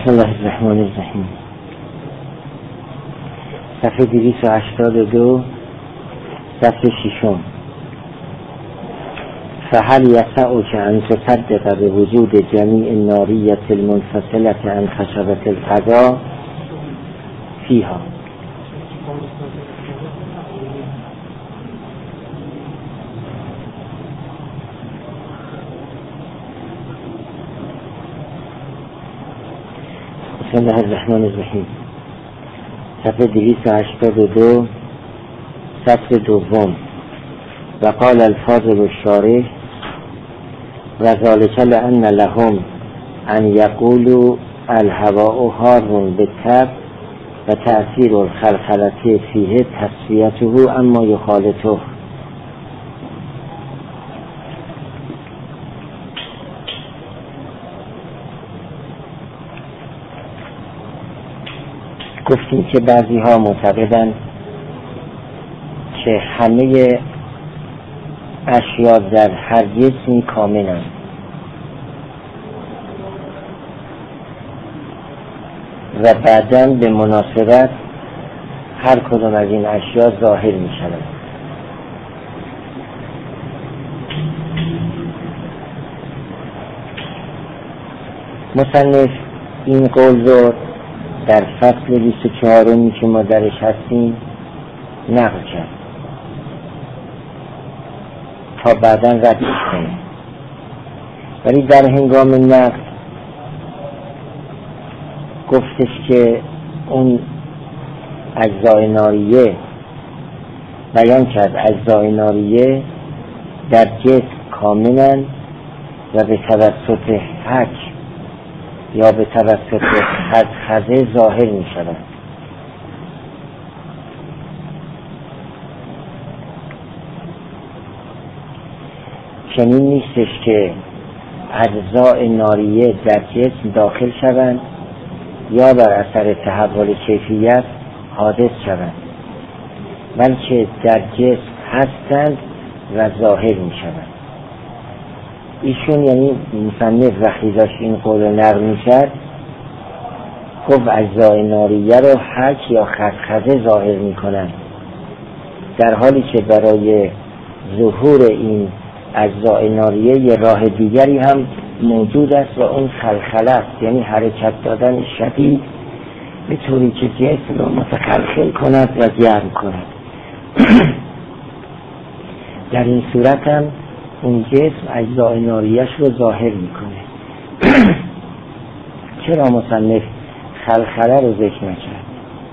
بسم الله الرحمن الرحیم. صفحه 282 صفحه 6. فهل یسعک ان تصدق بوجود جمیع الناریة المنفصلة عن خشبة القضاء فیها؟ بسم الله الرحمن الرحیم. صفحه 282 صفحه 2. و قال الفاضل الشارح و ذلك لأن لهم ان یقولوا الهواء حار بالطبع و تأثیر الخلخلة فیه تصفیته اما یخالطه. گفتیم که بعضی ها معتقدند که همه اشیا در هر جسمی کاملند و بعداً به مناسبت هر کدام از این اشیا ظاهر می شود. مصنف این قول رو در فصل 24 که ما درش هستیم نقل کرد تا بعداً ردش کنیم، ولی در هنگام نقل گفتش که اون اجزای ناریه بیان کرد اجزای ناریه در جسم کاملاً و به توسط حک یا به توسط خزه ظاهر می شود. چنین نیستش که اجزای ناریه در جسم داخل شوند یا بر اثر تحول کیفیت حادث شوند، بلکه در جسم هستند و ظاهر می شوند. ایشون یعنی مصنف وقتی داشت این قول نقل می‌کرد گفت اجزای ناریه رو حک یا خزه ظاهر می‌کنند، در حالی که برای ظهور این اجزای ناریه یه راه دیگری هم موجود است و اون خلخله است، یعنی حرکت دادن شدید به طوری که جسم رو متخلخل کند و گرم کند. در این صورت هم اون جسم اجزای ناریه‌اش رو ظاهر میکنه. چرا مصنف خلخله رو ذکر نکرد؟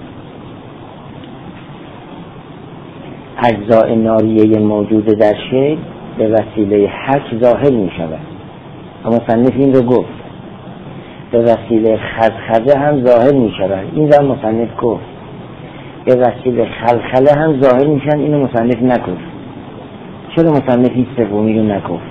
اجزای ناریه موجود در شی به وسیله حک ظاهر میشود. اما مصنف این رو گفت به وسیله خزخزه هم ظاهر میشود. این رو مصنف گفت به وسیله خلخله هم ظاهر میشن. اینو مصنف نگفت. چرا مصنف این سومی رو نگفت؟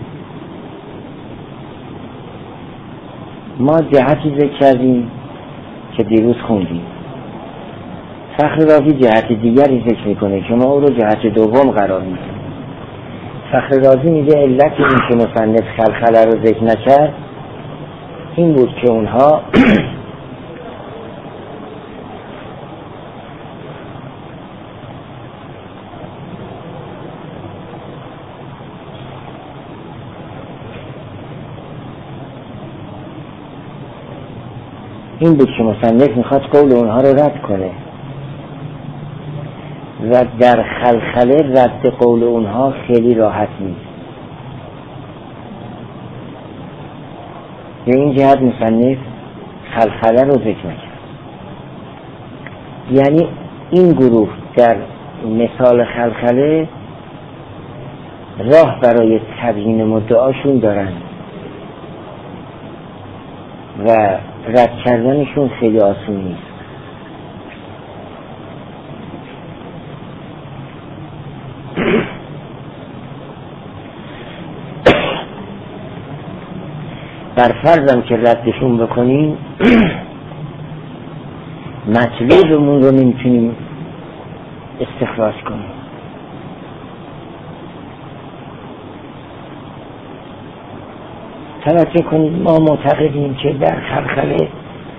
ما جهتی ذکر کردیم که دیروز خوندیم. فخر رازی جهت دیگری ذکر میکنه که ما او رو جهت دوم قرار میدیم. فخر رازی میگه علت این که مصنف خلخله رو ذکر نکرد این بود که اونها این بود که مصنف میخواد قول اونها رو رد کنه و در خلخله رد قول اونها خیلی راحت نیست. به این جهت مصنف خلخله رو ذکر نکرد. یعنی این گروه در مثال خلخله راه برای تبیین مدعاشون دارن و رد کردنشون خیلی آسون نیست. بر فرضم که ردشون بکنیم مطلوبمون رو نمیتونیم استخراج کنیم. توجه کنید، ما معتقدیم که در خلخله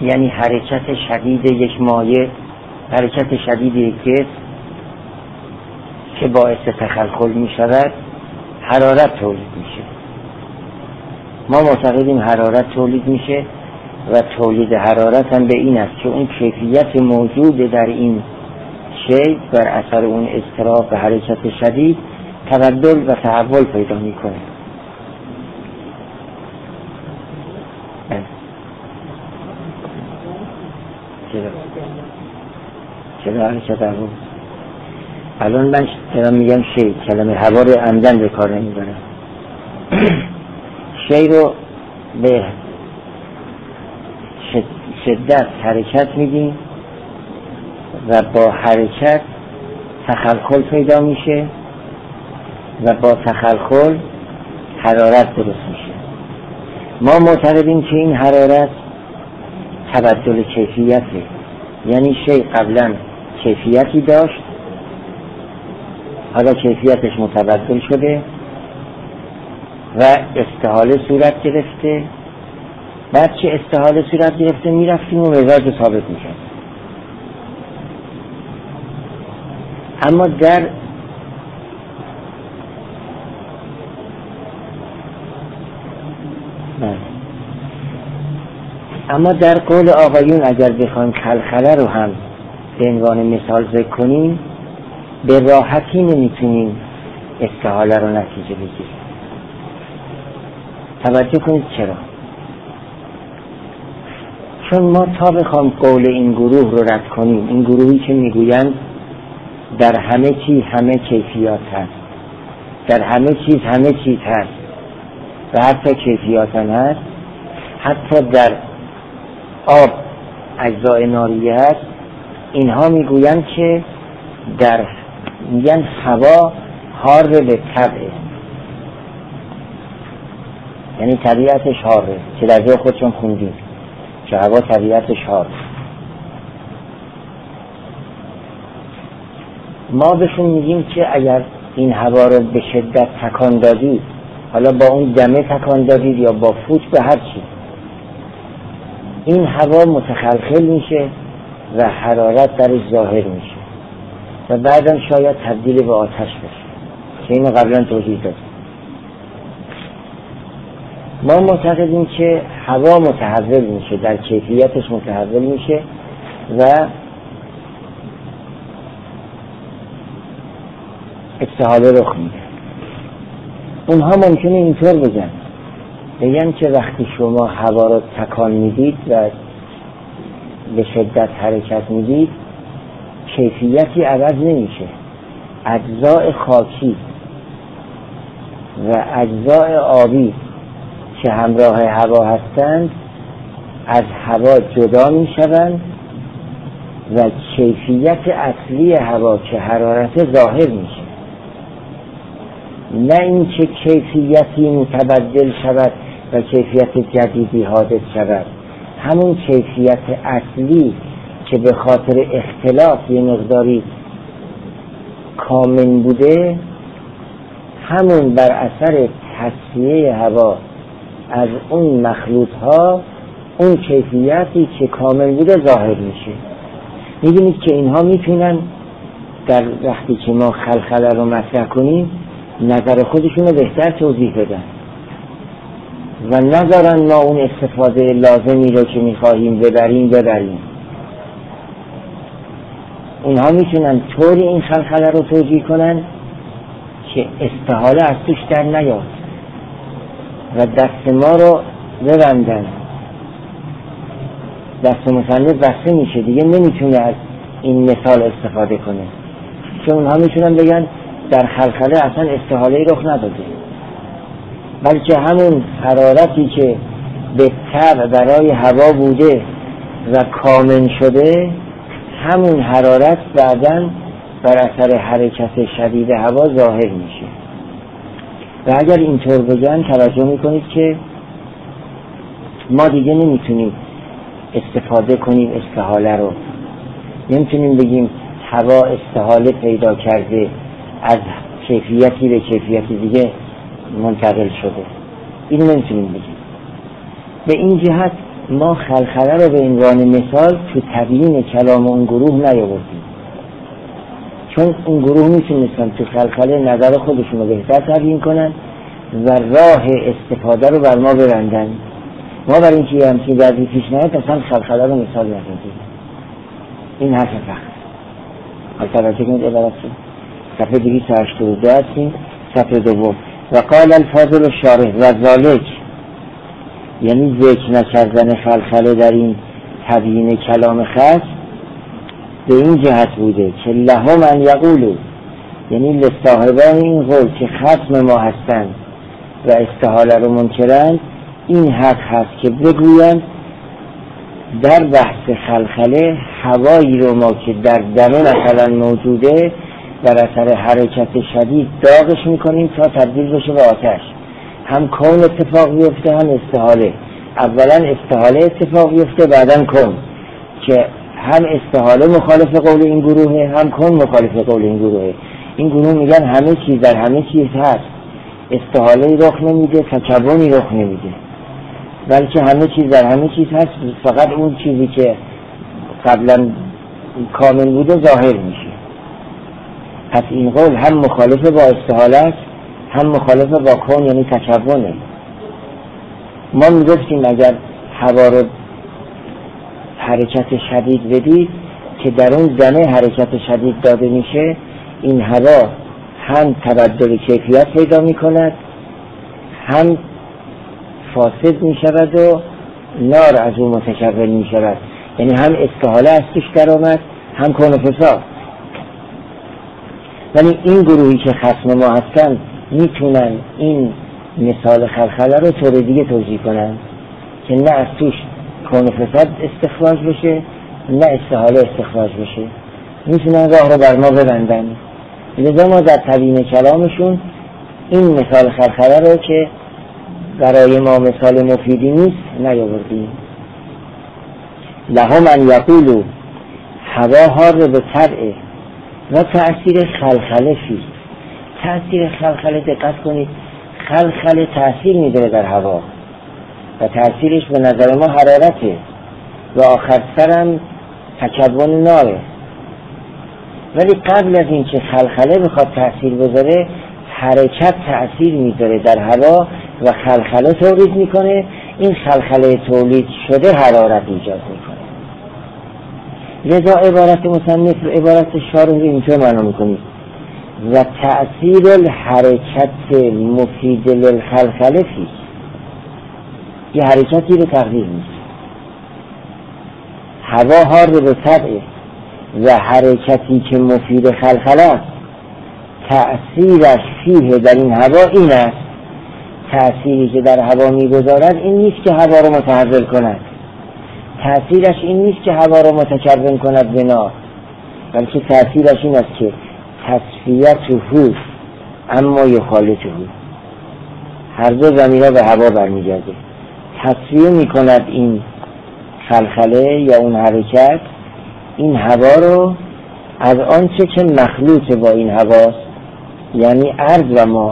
یعنی حرکت شدید یک مایع، حرکت شدید یک جسم که باعث تخلخل می شود حرارت تولید میشه. ما معتقدیم حرارت تولید میشه و تولید حرارت هم به این است که اون کیفیت موجود در این شی بر اثر اون اضطراب و حرکت شدید تبدل و تحول پیدا میکنه. چرا حرکت هوا؟ الان من دارم میگم شی، کلمه هوا رو عمدن به کار نمیبرم. شی رو به شدت حرکت میدیم و با حرکت تخلخل پیدا میشه و با تخلخل حرارت درست میشه. ما معتقدیم که این حرارت تبدل کیفیته، یعنی شی قبلا کیفیتی داشت، حالا کیفیتش متبدل شده و استحاله صورت گرفته. بعد که استحاله صورت گرفته میرفتیم و مزاج رو ثابت میکرد. اما در قول آقایون اگر بخوایم خلخله رو هم به عنوان مثال ذکر کنیم، به راحتی نمیتونیم استحاله رو نتیجه بگیریم. توجه کنید چرا؟ چون ما تا بخوام قول این گروه رو رد کنیم، این گروهی که میگویند در همه چیز همه کیفیات هست، در همه چیز هست و حتی کیفیات هم هست، حتی در آب اجزای ناریه هست، اینها میگویند که میگن هوا حار به طبعه، یعنی طبیعتش حاره، که در جای خودشون خوندیم که هوا طبیعتش حاره. ما بهشون میگیم که اگر این هوا رو به شدت تکان دادید، حالا با اون دمه تکان دادید یا با فوت به هر چی، این هوا متخلخل میشه و حرارت درش ظاهر میشه و بعدم شاید تبدیل به آتش بشه که اینو قبلا توضیح دادم. ما معتقدیم که هوا متحول میشه، در کیفیتش متحول میشه و استحاله رخ میده. اونها ممکنه اینطور بگن که وقتی شما هوا رو تکان میدید و به شدت حرکت میدید، کیفیتی عوض نمیشه. اجزاء خاکی و اجزاء آبی که همراه هوا هستند از هوا جدا میشوند و کیفیت اصلی هوا که حرارت ظاهر میشه، نه اینکه کیفیتی متبدل شود و کیفیت جدیدی حادث شود. همون کیفیت اصلی که به خاطر اختلاف یه مقداری کامل بوده، همون بر اثر تصفیه هوا از اون مخلوط ها، اون کیفیتی که کامل بوده ظاهر میشه. می‌بینید که اینها میتونن در وقتی که ما خلخله رو مطرح کنیم نظر خودشون رو بهتر توضیح بدن و نذارن ما اون استفاده لازمی رو که میخواهیم ببریم. اونها میتونن طوری این خلخله رو توجیه کنن که استحاله از توش در نیاد و دست ما رو ببندن. دست مصنف بسته میشه، دیگه نمیتونه از این مثال استفاده کنه، چون اونها میتونن بگن در خلخله اصلا استحاله‌ای رخ نداده، بلکه همون حرارتی که به طبع برای هوا بوده و کامل شده، همون حرارت بعداً بر اثر حرکت شدید هوا ظاهر میشه. و اگر اینطور بگن توجه میکنید که ما دیگه نمیتونیم استفاده کنیم استحاله رو، نمیتونیم بگیم هوا استحاله پیدا کرده از کیفیتی به کیفیت دیگه منتقل شده. این نمیتونیم بگیم. به این جهت ما خلخله رو به عنوان مثال تو تبیین کلام اون گروه نیاوردیم، چون اون گروه میتونستن تو خلخله نظر خودشون رو بهتر تبیین کنن و راه استفاده رو بر ما ببندن. ما برای اینکه یه همچین وضعی پیش نیاد اصلا خلخله رو مثال نزدیم. این حرف فقط حال توجه کنید عبارت صفحه 282 هستیم، صفحه دوم. و قال الفاضل الشارح و ذالک، یعنی ذکر نکردن خلخله در این تبیین کلام خاص به این جهت بوده که لهم ان یقولوا، یعنی لصاحبان این قول که خصم ما هستند و استحاله رو منکرند، این حق هست که بگویند در بحث خلخله هوایی رو ما که در درون مثلا موجوده در اثر حرکت شدید داغش میکنیم تا تبدیل بشه به آتش. هم کون اتفاق بیفته هم استحاله. اولا استحاله اتفاق بیفته بعدن کون، که هم استحاله مخالف قول این گروهه هم کون مخالف قول این گروهه. این گروه میگن همه چیز در همه چیز هست، استحاله رخ نمیده، تکبنی رخ نمیده، بلکه همه چیز در همه چیز هست، فقط اون چیزی که قبلا کامل بوده ظاهر میشه. پس این قول هم مخالف با استحاله است هم مخالف با کون یعنی تکبنه. ما میگفتیم اگر هوا رو حرکت شدید بدید که در اون دمه حرکت شدید داده میشه، این هوا هم تبدل کیفیت پیدا میکند هم فاسد میشود و نار از اون متکون میشود، یعنی هم استحاله از توش در آمد هم کون و فساد. ولی این گروهی که خصم ما هستن میتونن این مثال خلخله رو طور دیگه توضیح کنن که نه از توش کون و فساد استخراج بشه نه استحاله استخراج بشه، میتونن راه رو بر ما ببندن. لذا ما در تبیین کلامشون این مثال خلخله رو که برای ما مثال مفیدی نیست نیاوردیم. لهم ان یقولوا، هوا حار به طبعه و تأثیر خلخله فی. تأثیر خلخله دقت کنید، خلخله تأثیر میداره در هوا و تأثیرش به نظر ما حرارته و آخر سرم تکون ناره. ولی قبل از این که خلخله بخواد تأثیر بذاره، حرکت تأثیر میذاره در هوا و خلخله تولید میکنه. این خلخله تولید شده حرارت ایجاد میکنه. لذا عبارت مصنف و عبارت شارح رو اینطور معنا میکنید: و تأثیر الحرکت مفید للخلخله فی، یه حرکتی رو تقدیر میشه. هوا حار به طبعه و حرکتی که مفید خلخله است، تأثیرش فیه در این هوا این است. تأثیری که در هوا میگذارد این نیست که هوا رو متحول کند، تأثیرش این نیست که هوا رو متکون کند به نار، بلکه تأثیرش این است که تصفیته اما یخالطه، هر دو ضمیرها به هوا برمیگرده. تصفیه میکند این خلخله یا اون حرکت این هوا رو از آنچه که مخلوط با این هواست، یعنی ارض و ما،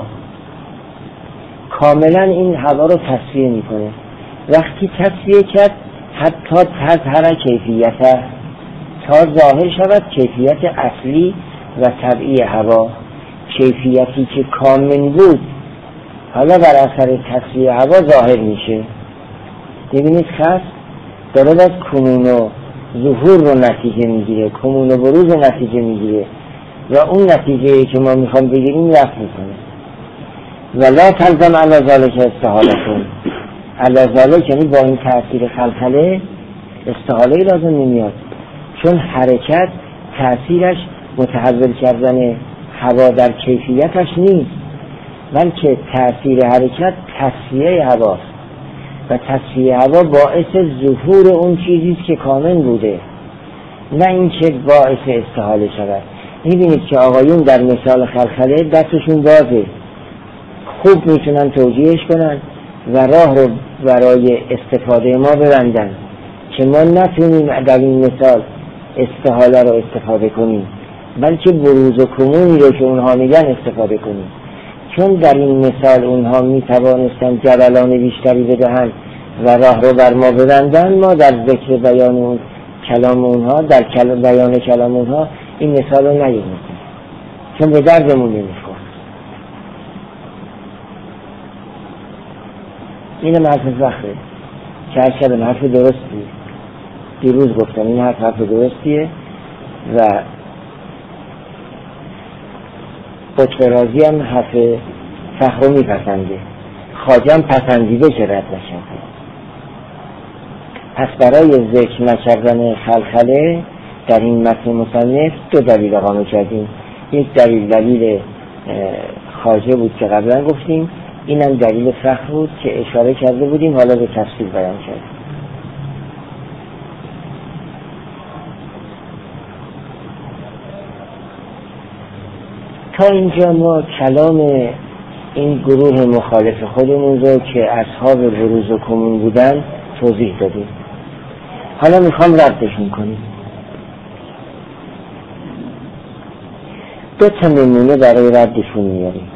کاملا این هوا رو تصفیه میکنه. وقتی تصفیه کرد حتی تظهر کیفیت، تا ظاهر شود کیفیت اصلی و طبیعی هوا، کیفیتی که کامل بود حالا بر اثر تصفیه هوا ظاهر میشه. ببینید خاص داره از کنون و ظهور رو نتیجه میگیره، کنون و بروز رو نتیجه میگیره و اون نتیجه که ما میخوام بگیریم رفت میکنه. ولا تلزم علی ذالک استحالتون، علی ذالک یعنی با این تأثیر خلخله استحاله لازم نمیاد، چون حرکت تأثیرش متحول کردن هوا در کیفیتش نیست، بلکه تأثیر حرکت تصفیه هواست و تصفیه هوا باعث ظهور اون چیزیست که کامل بوده، نه اینکه باعث استحاله شود. میبینید که آقایون در مثال خلخله دستشون بازه، خوب میتونن توجیهش کنن و راه رو برای استفاده ما ببندن که ما نتونیم در این مثال استحاله رو استفاده کنیم، بلکه بروز و کنونی رو که اونها میگن استفاده کنیم. چون در این مثال اونها میتوانستن جبلان بیشتری بدهن و راه رو بر ما ببندن، ما در ذکر بیان کلام اونها، در بیان کلام اونها این مثال رو نیاوردیم چون به دردمون نمیخوره. اینم حرف فخره که هر شب حرف درستی دیروز گفتم، این حرف درستیه و قطب رازی هم حرف فخر رو میپسنده، خواجه هم پسندیده که رد نشده. پس برای ذکر نکردن خلخله در این متن مصنف دو دلیل اقامه کردیم. یک دلیل خواجه بود که قبلا گفتیم، اینم دلیل فخر بود که اشاره کرده بودیم، حالا به تفصیل بیان کردیم. تا اینجا ما کلام این گروه مخالف خودمون رو که اصحاب بروز و کمون بودن توضیح دادیم. حالا میخوام ردشون کنیم. دو تا نمونه برای ردشون میاریم،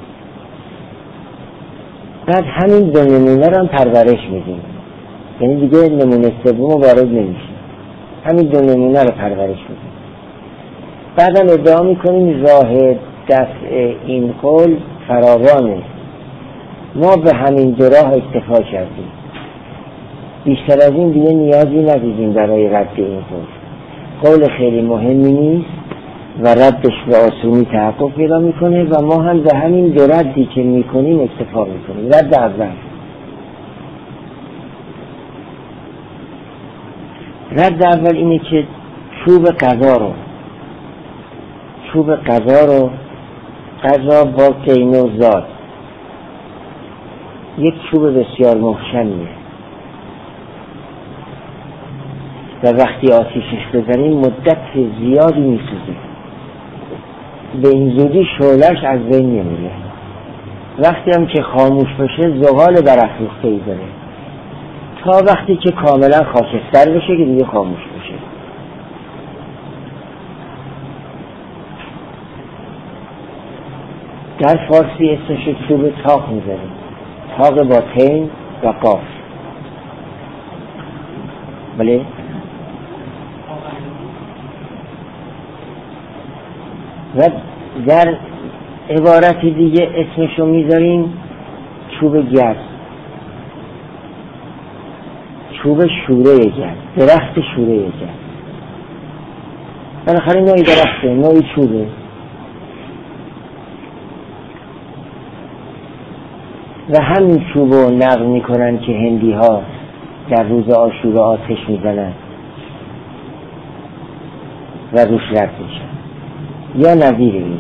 بعد همین دو نمونه رو هم پرورش میدیم، یعنی دیگه نمونه سوم وارد نمیشه، همین دو نمونه رو پرورش میدیم. بعدم ادعا میکنیم راه دفع این قول فراوانه، ما به همین دو راه اکتفا کردیم، بیشتر از این دیگه نیازی ندیدیم برای رد این قول خیلی مهمی نیست و ردش به آسونی تحقق پیدا میکنه و ما هم به همین دو ردی که میکنیم اکتفا میکنیم. رد اول اینه که چوب قضا رو قضا با کینه و ذات یک چوب بسیار محکمیه و وقتی آتیشش بزنیم مدت زیادی میسوزه، به این زودی شعله‌اش از بین نمیره. وقتی هم که خاموش بشه زغال برافروخته‌ای داره تا وقتی که کاملا خاکستر بشه که دیگه خاموش بشه. در فارسی اسمش چوب تاق میذاریم، تاق با تین و قاف. بله؟ و در عبارت دیگه اسمشو میذاریم چوب گرد، چوب شوره گرد، درخت شوره گرد. بالاخره نوعی درخته، نوعی چوبه. و همین چوب رو نقل میکنن که هندی ها در روز عاشورا آتش میزنن و روش رد میشن یا نظیر اینه.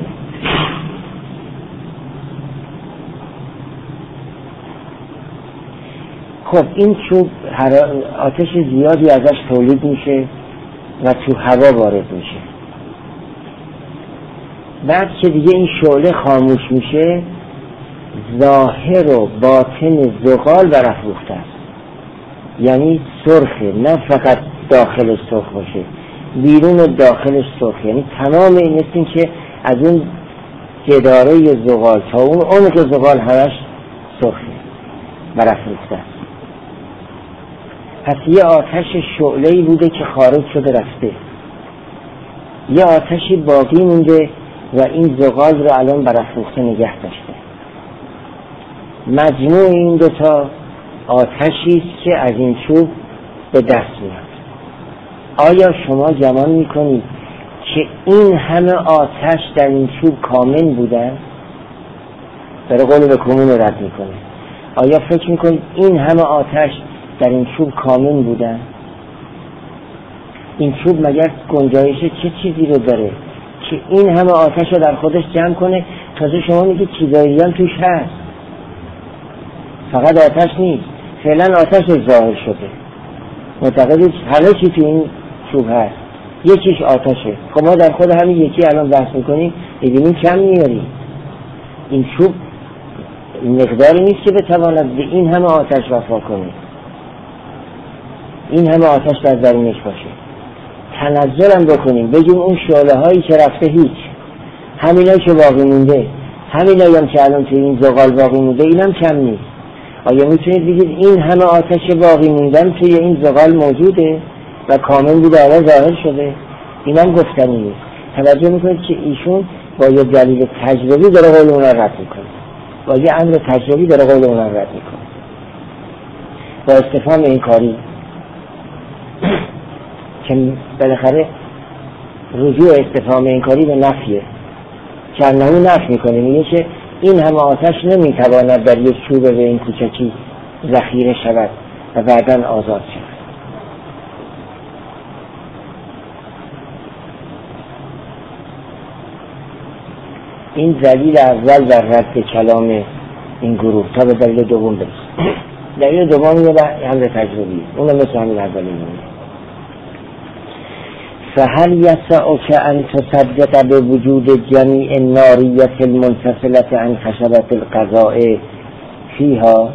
خب این چوب آتش زیادی ازش تولید میشه و تو هوا وارد میشه. بعد که دیگه این شعله خاموش میشه ظاهر و باطن زغال برافروخته است، یعنی سرخه، نه فقط داخلش سرخ باشه، بیرون داخلش سرخ، یعنی تمام این مثل که از اون جداره زغال تا اون عمق زغال همش سرخه، برافروخته است. پس یه آتش شعله‌ای بوده که خارج شده رفته، یه آتشی باقی مونده و این زغال رو الان برافروخته نگه داشته. مجموع این دوتا آتشی است که از این چوب به دست میاد. آیا شما گمان میکنید که این همه آتش در این چوب کامل بودن؟ داره قول به کمون رد میکنه. آیا فکر میکنید این همه آتش در این چوب کامل بودن؟ این چوب مگر گنجایش چه چیزی رو داره که این همه آتش رو در خودش جمع کنه؟ تازه شما میگید چیزایی هم توش هست، فقط آتش نیست، فعلا آتش ظاهر شده، معتقدید همه چی تو این چوب هست، یکیش آتشه. خب ما در خود همین یکی الان بحث میکنیم، ببینیم کم میاریم. این چوب مقداری نیست که بتواند به این همه آتش وفا کنه، این همه آتش در درونش باشه. تنزل هم بکنیم بگیم اون شعله هایی که رفته هیچ، همینایی که باقی مونده، همینایی هم که الان تو این زغال باقی مونده، اینم کم نیست. آیا میتونید بگید این همه آتش باقی موندن توی این زغال موجوده و کامل بوده حالا ظاهر شده؟ اینم گفتنی نیست. توجه میکنید که ایشون با یه دلیل تجربی داره قول اونا رد میکنه، با یه امر تجربی داره قول اونا رد میکنه، با استفهام انکاری که بالاخره رجوع استفهام انکاری به نفیه که انهو نفی میکنه، میگه که این همه آتش نمیتواند در یک چوب به این کوچکی ذخیره شود و بعداً آزاد شود. این دلیل اول در رد کلام این گروه تا به دلیل دوم برسیم. دلیل دوم یه امر تجربی، اونم مثل همین اولی میمونه. فهل یسعک ان تصدق بوجود جمیع الناریة المنفصلة عن خشبة القضاء فیها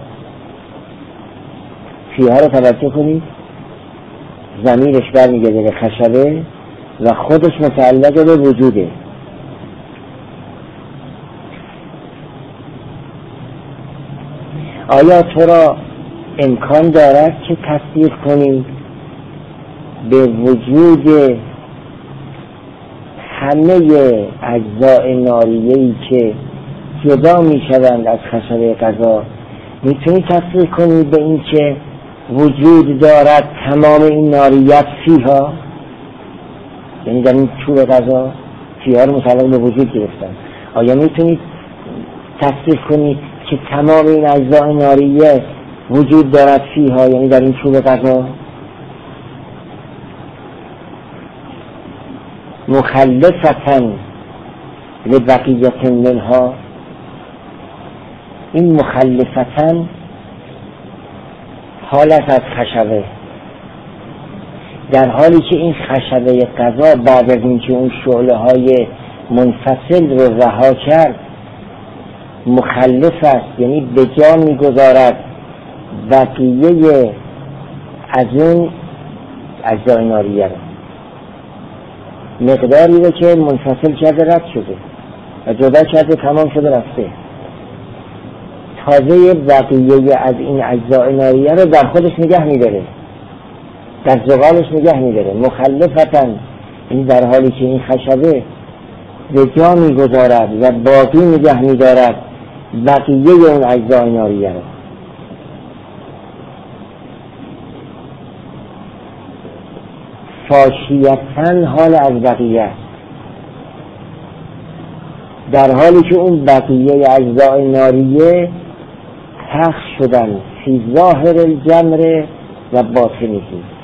رو توجه کنید، ضمیرش برمیگرده به خشبه و خودش متعلق به وجوده. آیا تو را امکان دارد که تصدیق کنی به وجود همه اجزاء ناریه‌ای که جدا می شوند از خشبه قضا؟ میتونی تصدیق کنی به این که وجود دارد تمام این ناریت فیها، یعنی در این چوب قضا فیها رو متعلق به وجود گرفتن. آیا میتونی تصدیق کنی که تمام این اجزاء ناریه وجود دارد فیها، یعنی در این چوب قضا؟ مخلفتن لبقیت منها، این مخلفتن حالت از خشبه، در حالی که این خشبه قضا بعد از اینکه اون شعله های منفصل رو رها کرد مخلف است، یعنی به جا میگذارد بقیه از اون اجزای ناریه رو، مقداری رو که منفصل کرده رد شده و جدا کرده تمام شده رفته، تازه بقیه از این اجزای ناریه رو در خودش نگه میداره، در زغالش نگه میداره. مخلفتن یعنی در حالی که این خشبه به جا میگذارد و باقی نگه میدارد بقیه اون اجزای ناریه رو. فاشیتن حال از بقیه است، در حالی که اون بقیه اجزای ناریه پخش شدن فی ظاهر الجمر و باطنه.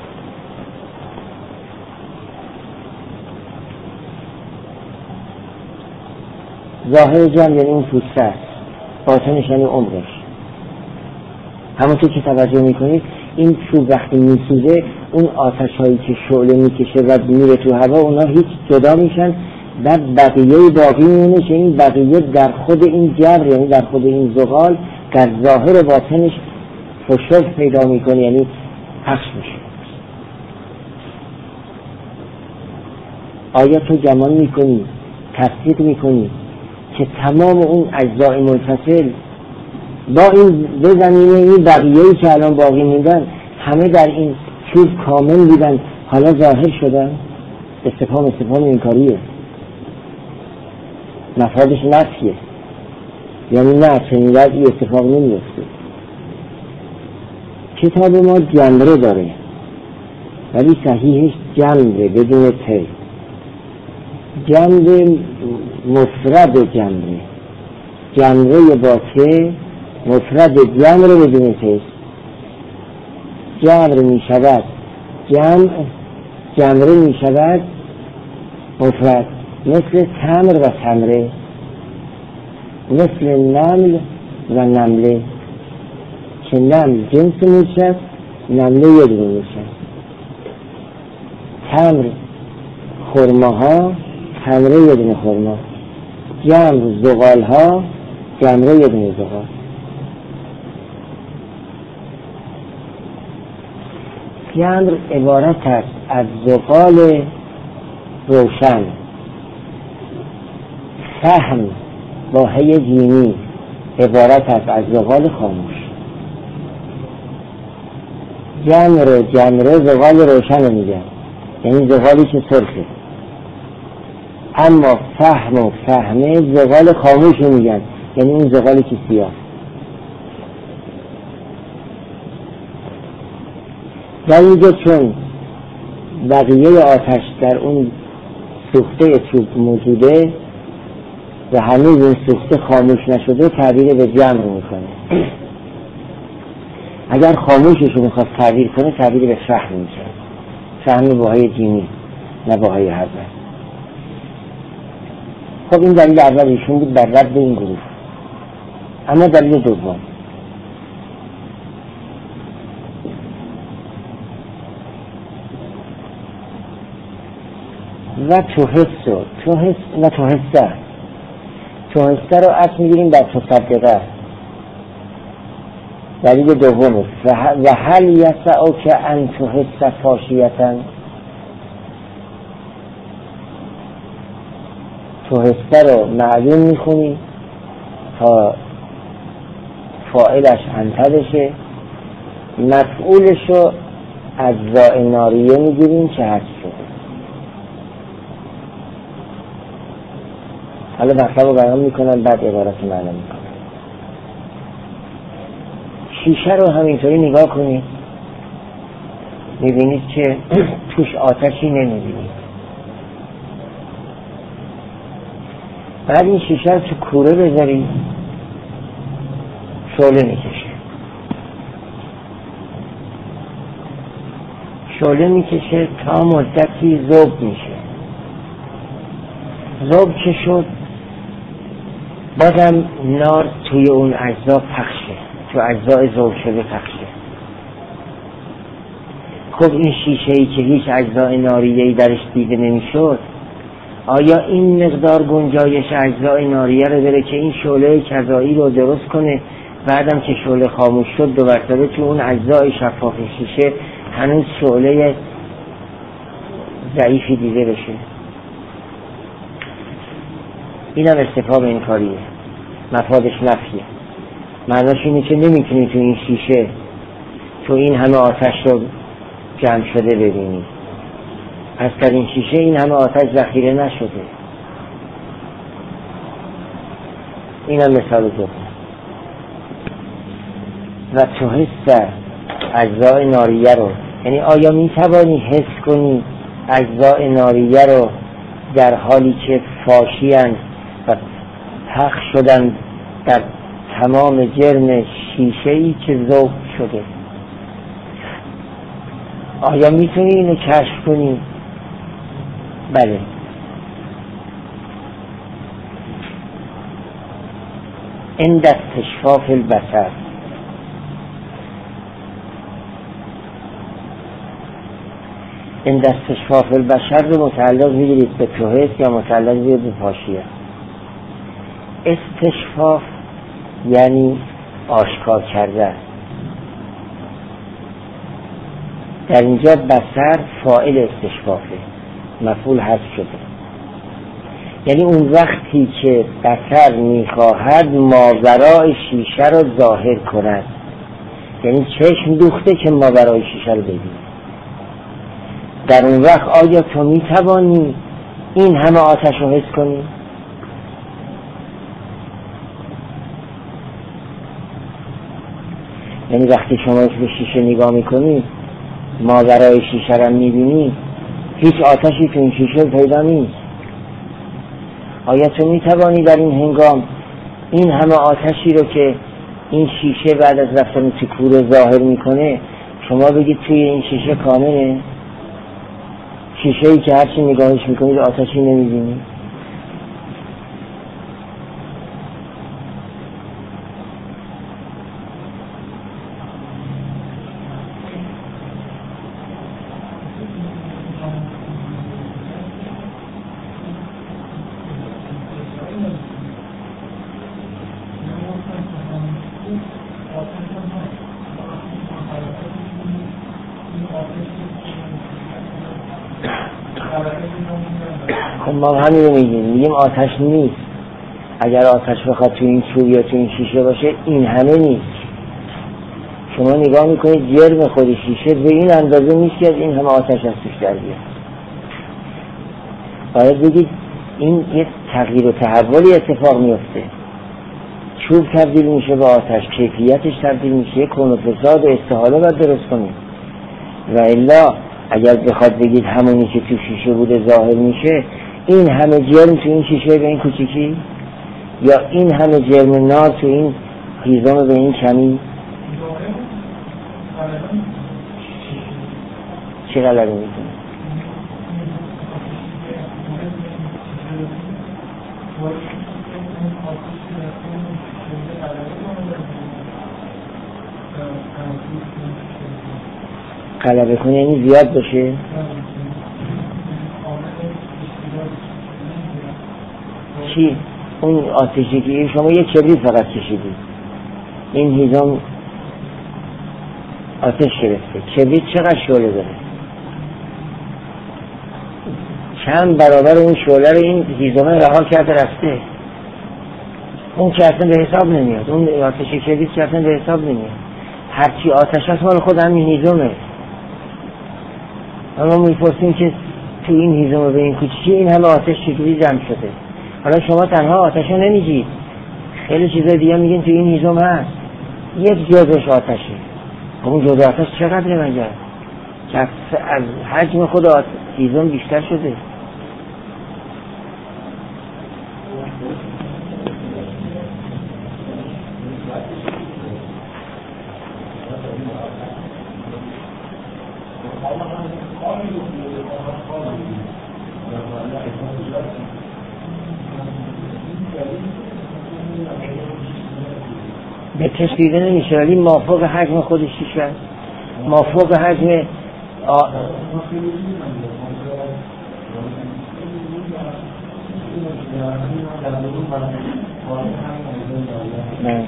ظاهر جمر یعنی اون پوسته است، باطنش یعنی عمقش. همونطور که توجه میکنید این چوب وقتی میسوزه اون آتش هایی که شعله میکشه و میره تو هوا اونا هیچ جدا میشن، بعد بقیه باقی میمونه که این بقیه در خود این جبر یعنی در خود این زغال در ظاهر باطنش فشرد پیدا میکنه، یعنی پخش میشه. آیا تو گمان میکنی، تصدیق میکنی که تمام اون اجزای منفصل با این زمینه این بقیه‌ای که الان باقی موندن همه در این چوب کامل بودن حالا ظاهر شدن؟ استفهام انکاریه، مفادش نفیه، یعنی نه چنین وضعی اتفاق نمیفته. کتاب ما جمره داره ولی صحیحش جمره بدون ته، جمره مفرد جمره با ته، مفرد جمره بدون ته. جمر می شود جمره می شود مفرد، مثل تمر و تمره، مثل نمل و نمله که نمل جنس میشه، نمله یه دونه میشه. تمر خرماها، تمره یه دونه خرما. جمر زغالها، جمره یه دونه زغال. جمر عبارت است از زغال روشن، فهم با هی جیمی عبارت است از زغال خاموش. جمره زغال روشن میگن، یعنی زغالی که سرخه. اما فهمه زغال خاموش میگن، یعنی اون زغالی که سیاه. در اینجا چون بقیه آتش در اون سوخته چوب موجوده و هنوز این سوخته خاموش نشده، تعبیر به جمر میکنه. اگر خاموشش رو میخواد تعبیر کنه، تعبیر به فهم میشه. فهم باهای دینی، نه باهای حضرت. خب این دلیل اول ایشون بود بر رد این گروه. اما دلیل دوم، و توهسته رو اصل میگیریم در تصدقه. دلیل دوم، و هل یسعک ان تحس فاشیتا. توهسته رو معلوم میخونی تا فاعلش انت بشه، مفعولش رو اجزاء ناریه میگیریم که حذف شده. حالا مطلب رو بیان میکنم، بعد عبارت معنا میکنم. شیشه رو همینطوری نگاه کنید، میبینید که توش آتشی نمیبینید. بعد این شیشه رو تو کوره بذارید، شعله میکشه تا مدتی ذوب میشه. ذوب که شد، بازم نار توی اون اجزا پخشه، تو اجزای ذوب شده پخشه. خب این شیشه‌ای که هیچ اجزای ناریه‌ای درش دیده نمیشد، آیا این مقدار گنجایش اجزای ناریه رو داره که این شعله کذایی رو درست کنه؟ بعدم که شعله خاموش شد، دو مرتبه تو اون اجزای شفاف شیشه هنوز شعله ضعیفی دیده بشه. اینم استفهام انکاریه، مفادش نفیه. معناش اینه که نمیتونی تو این شیشه تو این همه آتش رو جمع شده ببینی. پس در این شیشه این همه آتش ذخیره نشده. اینم مثال دوم. و تو حس اجزای ناریه رو، یعنی آیا میتوانی حس کنی اجزای ناریه رو در حالی که فاشی‌اند و پخش شدن در تمام جرم شیشه‌ای که ذوب شده؟ آیا میتونی اینو کشف کنی؟ بله. عند استشفاف البصر، عند استشفاف البصر رو متعلق میگیرید به توحید یا متعلق میگیرید به فاشیه؟ استشفاف یعنی آشکار کرده. در اینجا بصر فاعل استشفافه، مفعول حذف شده. یعنی اون وقتی که بصر میخواهد ماورای شیشه رو ظاهر کند، یعنی چشم دوخته که ماورای شیشه رو ببینی. در اون وقت آیا تو میتوانی این همه آتش رو حس کنی؟ یعنی وقتی شما به شیشه نگاه میکنی، ماورای شیشه رو میبینی، هیچ آتشی تو این شیشه پیدا نیست. آیا تو میتوانی در این هنگام این همه آتشی رو که این شیشه بعد از رفتن تو کوره ظاهر میکنه، شما بگید توی این شیشه کامله؟ شیشه‌ای که هرچی نگاهش میکنید آتشی نمیبینید. خب ما همین رو میگیم آتش نیست. اگر آتش بخواد تو این چوب یا تو این شیشه باشه، این همه نیست. شما نگاه میکنید جرم خود شیشه به این اندازه نیست که از این همه آتش از توش در بیاد. باید بگید این یه تغییر و تحولی اتفاق میفته. چوب تبدیل میشه به آتش، کیفیتش تبدیل میشه، یه کون و فساد و استحاله باید درست کنید. و الا اگر بخواد بگید همونی که تو شیشه بوده ظاهر میشه، این همه جرم تو این شیشه به این کوچیکی، یا این همه جرم نار تو این هیزم به این کمی، چه غلبه میکنه؟ غلبه کنه یعنی زیاد باشه؟ چی؟ اون آتشی که شما یک کبریت فقط کشیدید، این هیزم آتش گرفته. کبریت چقدر شعله داره؟ چند برابر اون شعله رو این هیزم رها کرده رفته. اون که اصلا به حساب نمیاد، اون آتش کبریت که اصلا به حساب نمیاد. هرچی آتش هست مال خود همین هیزمه. اما میپرسیم که تو این هیزم به این کوچیکی این همه آتش چجوری جمع شده؟ حالا شما تنها آتش رو نمیگید، خیلی چیزای دیگه میگین تو این هیزم هست، یک جزش آتشه. اون جزء آتش چقدره مگر؟ که از حجم خود هیزم بیشتر شده. به چشم دیده نمیشه، ولی مافوق حجم خودش شیشه است، مافوق حجم نه.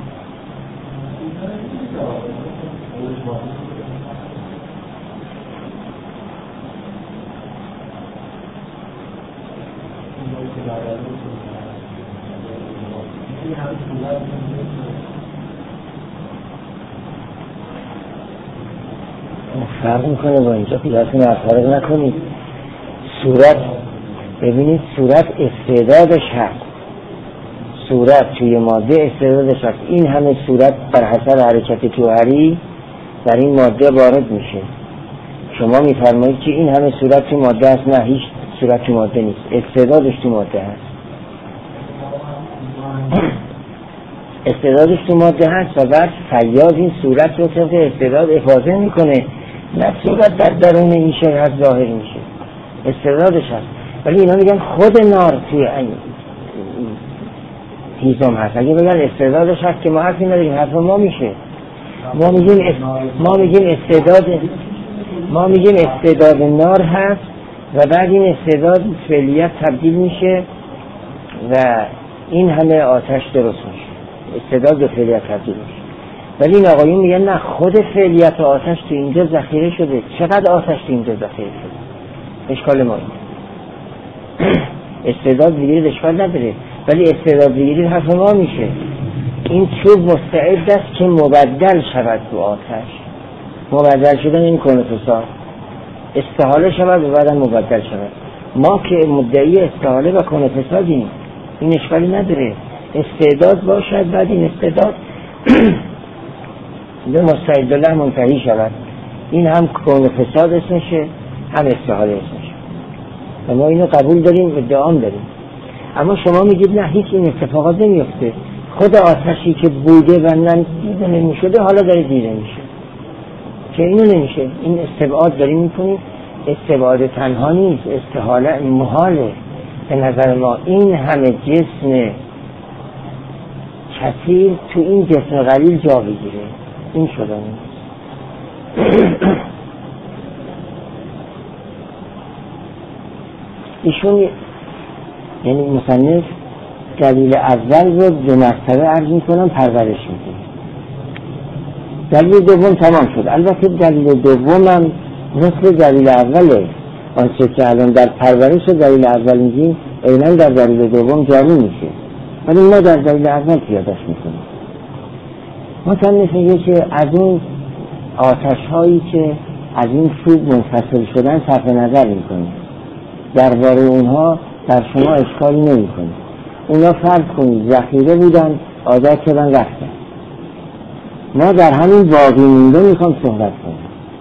فرق میکنه با اینجا، خیلیتون افرق نکنید. صورت، ببینید صورت استعدادش هست، صورت توی ماده استعدادش هست. این همه صورت بر حسب حرکت جوهری در این ماده وارد میشه. شما میفرمایید که این همه صورت تو ماده هست، نه هیچ صورت تو ماده نیست، استعدادش تو ماده هست. استعدادش تو ماده هست و بعد فیاض این صورت رو طبق استعداد افاضه میکنه، نه صورت در درون این شیء هست ظاهر میشه، استعدادش هست. ولی اینا میگن خود نار توی هیزم هست. اگه بگن استعدادش هست که ما حرفی نداریم، حرف ما میشه. ما میگیم استعداد نار هست و بعد این استعداد فعلیت تبدیل میشه و این همه آتش درست میشه، استعداد به فعلیت تبدیل میشه. ولی این آقایون میگن نه، خود فعلیت آتش تو اینجا ذخیره شده. چقدر آتش تو اینجا ذخیره شده؟ اشکال ما اینه. استعداد بگیرید اشکال نداره، ولی استعداد بگیرید حرف ما میشه. این چوب مستعد است که مبدل شود تو آتش. مبدل شدن این کون فساد، استحاله شود و بعدا مبدل شود. ما که مدعی استحاله و کون فسادیم، این اشکالی نداره. استعداد باشد، بعد این استعداد به مستعد الله منتهی شود. این هم کون فساد اسمشه، هم استحاله اسمشه و ما اینو قبول داریم و ادعام داریم. اما شما میگید نه، هیچ این اتفاقات نمیفته. خود آتشی که بوده و دیده نمیشده حالا داره دیده میشه، که اینو نمیشه. این استبعاد داریم میکنیم. استبعاد تنها نیست، استحاله محاله. به نظر ما این همه جسم کثیر تو این جسم قلیل جا بگیره، این شده نیست. ایشون یعنی مصنف دلیل اول رو دو مرتبه عرض میکنم پرورش میکنم. دلیل دوم تمام شد. البته دلیل دومم مثل دلیل اوله، آنچه که الان در پرورش دلیل اول میگیم عیناً در دلیل دوم جاری میشه، ولی ما در دلیل اول پیادش میکنیم. مصنف میگه که از اون آتش هایی که از این چوب منفصل شدن صرف نظر میکنید، درباره اونها در شما اشکالی نمیکنه. اونا فرض کنید ذخیره بودن، عادت کردن رفتن. ما در همین باقی مونده میخوام صحبت کنیم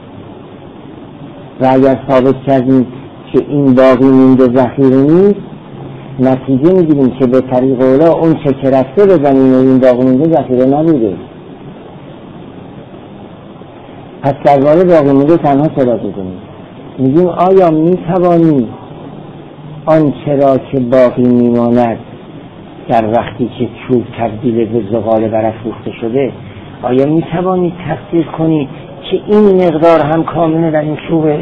و اگر ثابت کردیم که این باقی مونده ذخیره نیست، نتیجه میگیریم که به طریق اولا اون چه که رفته به زمین این باقی مونده ذخیره نبوده. پس درباره باقی مونده تنها صحبت کنیم. میگیم آیا میتوانیم آنچه را که باقی میماند در وقتی که چوب تبدیل به زغال برافروخته شده، آیا میتوانید تفسیر کنید که این مقدار هم کامله در این چوبه؟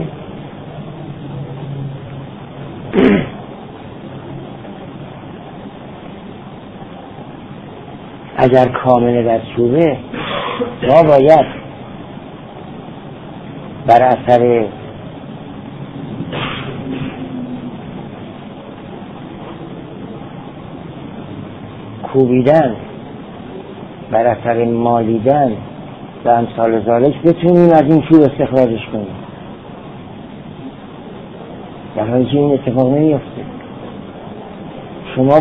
اگر کامله در چوبه، ما باید بر اثر کوبیدن، بر اثر مالیدن و امثال ذالک بتونیم از این چوب استخراجش کنیم، در حالی که این اتفاق نمیفته. شما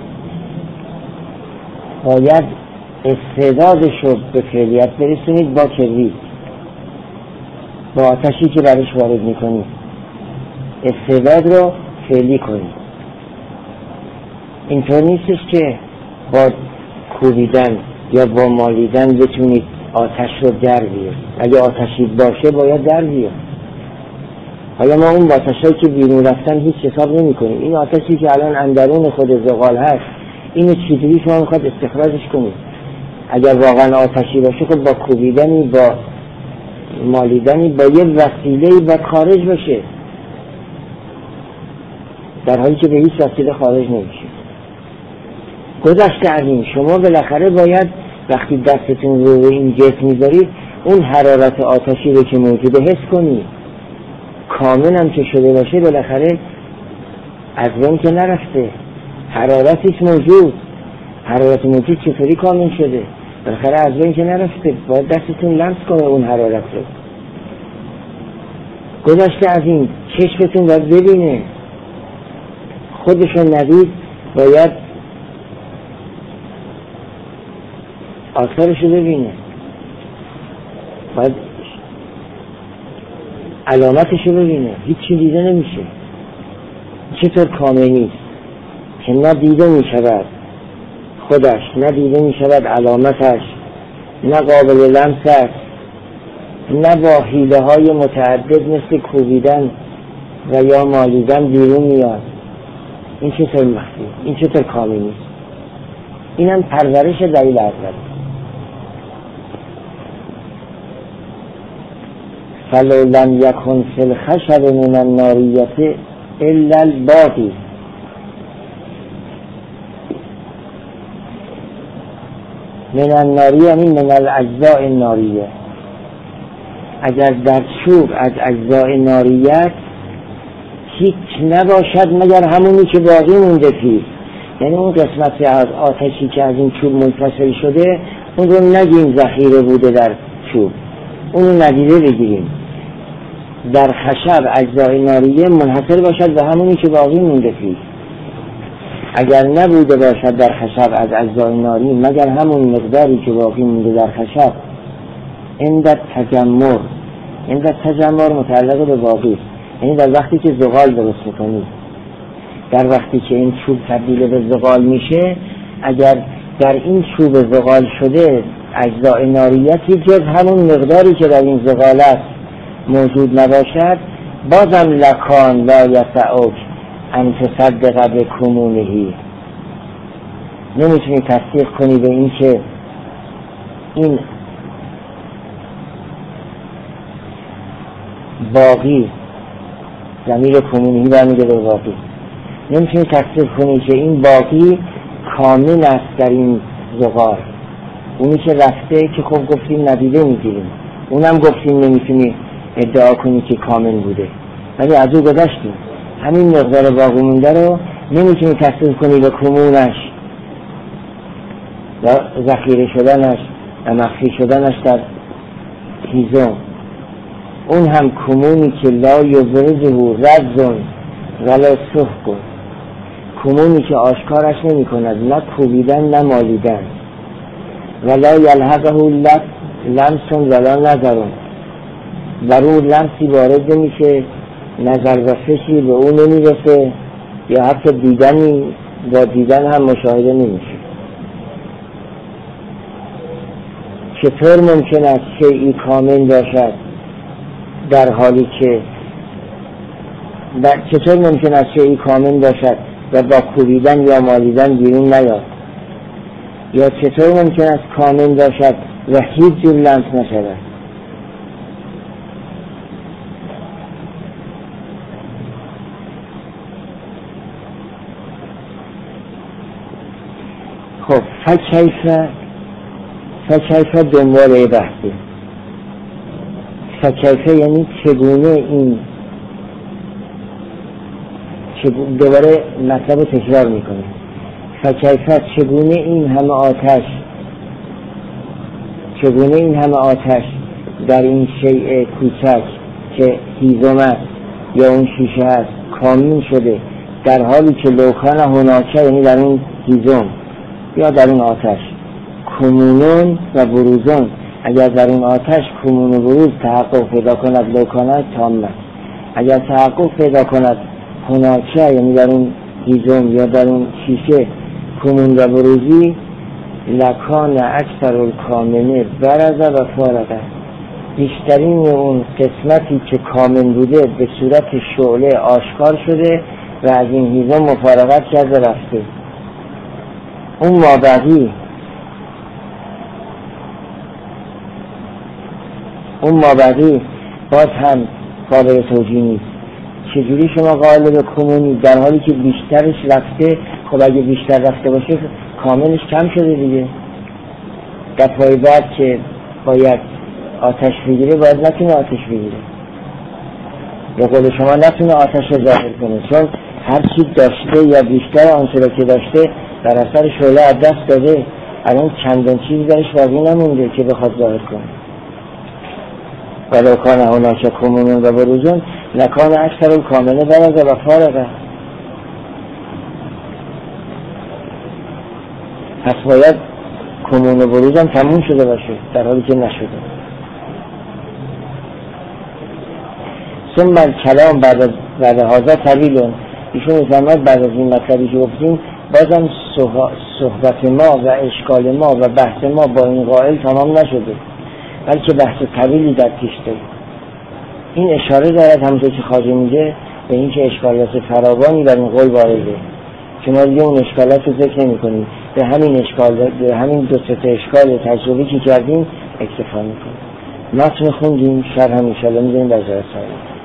باید استعدادش رو به فعلیت برسونید با کبریت، با آتشی که برش وارد میکنید استعداد رو فعلی کنید. اینطور نیستش که با کوبیدن یا با مالیدن بتونید آتش رو در بیارید. اگه آتشی باشه باید در بیارید. حالا ما اون آتشایی که بیرون رفتن هیچ حساب نمی کنیم. این آتشی که الان اندرون خود زغال هست، اینو چجوری شما میخواد استخراجش کنید؟ اگر واقعا آتشی باشه خب با کوبیدنی، با مالیدنی، با یه وسیله‌ای باید خارج بشه، در حالی که به هیچ وسیله خارج نمیشه. گذشته از این، شما بالاخره باید وقتی دستتون رو این جسم میذارید اون حرارت آتشی رو که موجوده حس کنید. کامل هم که شده باشه بالاخره از بین که نرفته، حرارتش موجود. حرارت موجود چطوری کامل شده؟ بالاخره از بین که نرفته، باید دستتون لمس کنه اون حرارت رو. گذشته از این، چشمتون باید ببینه، خودشون ندید، باید آثارشو ببینه، باید علامتشو ببینه. هیچی دیده نمیشه. چطور کامل نیست که نه دیده میشود خودش، نه دیده میشود علامتش، نه قابل لمس است، نه با حیله های متعدد مثل کوبیدن و یا مالیدن بیرون میاد. این چطور مخفی؟ این چطور کامل نیست؟ اینم پرورش دلیل اول. فلو لم یکن فی الخشب من الناریة الا الباقی. من الناریة یعنی من الاجزاء الناریة. اگر در چوب از اجزاء ناریت هیچ نباشد مگر همونی که باقی مونده فيه، یعنی اون قسمتی از آتشی که از این چوب منفصل شده اون رو نگیم ذخیره بوده در چوب، اون رو ندیده بگیریم. در خشب اجزای ناریه منحصر باشد به همونی که باقی مونده فيه. اگر نبوده باشد در خشب از اجزای ناری مگر همون مقداری که باقی مونده در خشب، عند تجمر متعلق به باقی، یعنی در وقتی که زغال درست میکنید، در وقتی که این چوب تبدیل به زغال میشه، اگر در این چوب زغال شده اجزای ناریتی جز همون مقداری که در این زغال است موجود نباشد، بازم لکان لا یسعک ان تصدق بکمونهی. نمیتونی تصدیق کنی به این که این باقی، ضمیر کمونهی برمیگه به باقی، نمیتونی تصدیق کنی که این باقی کامل است در این زغال. اونی که رفته که خب گفتیم ندیده میگیریم، اونم گفتیم نمیتونی ادعا کنی که کامل بوده، ولی از او گذشتیم. همین مقدار باقی مونده رو نمیتونی تصدیق کنی به کمونش و ذخیره شدنش و مخفی شدنش در هیزم. اون هم کمونی که لا یبرزه رز ولا سحق، کمونی که آشکارش نمی کند، نه کوبیدن نه مالیدن. ولا یلحقه لمس ولا نظر، بر اون لمسی وارد نمیشه، نظر و فکری به اون نمیرسه، یا حتی دیدنی با دیدن هم مشاهده نمیشه. چطور ممکن است شیئی کامل باشد در حالی که چطور ممکن است شیئی کامل باشد و با کوبیدن یا مالیدن بیرون نیاد؟ یا چطور ممکن است کامل باشد و هیچ جور لمس نشود؟ خب فکیف دنبال بحثه. فکیف یعنی چگونه این، دوباره مطلب رو تکرار میکنه. فکیف چگونه این همه آتش در این شیء کوچک که هیزم است یا اون شیشه است کامل شده، در حالی که لوکان هناکه یعنی در اون هیزم یا در اون آتش کمونون و بروزون، اگر در اون آتش کمون و بروز تحقق پیدا کند لوکانه تامه، اگر تحقق پیدا کند هناکه یعنی در اون هیزم یا در اون شیشه کمون و بروزی، لکان اکثر الکامنه برزه و فارغه، بیشترین اون قسمتی که کامل بوده به صورت شعله آشکار شده و از این هیزم مفارقت کرده رفته. اون مابقی باز هم قابل توجیه نیست. چجوری شما قائل به کمونی در حالی که بیشترش رفته؟ خب اگه بیشتر رفته باشه کاملش کم شده دیگه. دفعه بعد که باید آتش بگیره باید نتونه آتش بگیره، به قول شما نتونه آتش رو ظاهر کنه، چون هر چی داشته یا بیشتر آنچه که داشته در اثر شعله از دست داده، الان چندان چیزی درش باقی نمونده که بخواد ظاهر کنه. ولو کان هناک کمون و بروزون لکان اکثر الکامنه برزه و فارغه. پس باید کمون و بروز هم تموم شده باشه در حالی که نشده. ثم کلام بعد هذا طویل. ایشون میفرماید بعد از این مطلبی که گفتیم بازم صحبت ما و اشکال ما و بحث ما با این قائل تمام نشده، بلکه بحث طویلی در پیش داریم. این اشاره دارد همونطور که خواجه میگه به این که اشکالات فراوانی در این قول وارده، که ما دیگه اون اشکالات رو ذکر نمی کنیم، به همین دو سه اشکال تجربی که کردیم اکتفا میکنیم. متن خوندیم، شرح هم انشاءالله میذاریم در جلسه.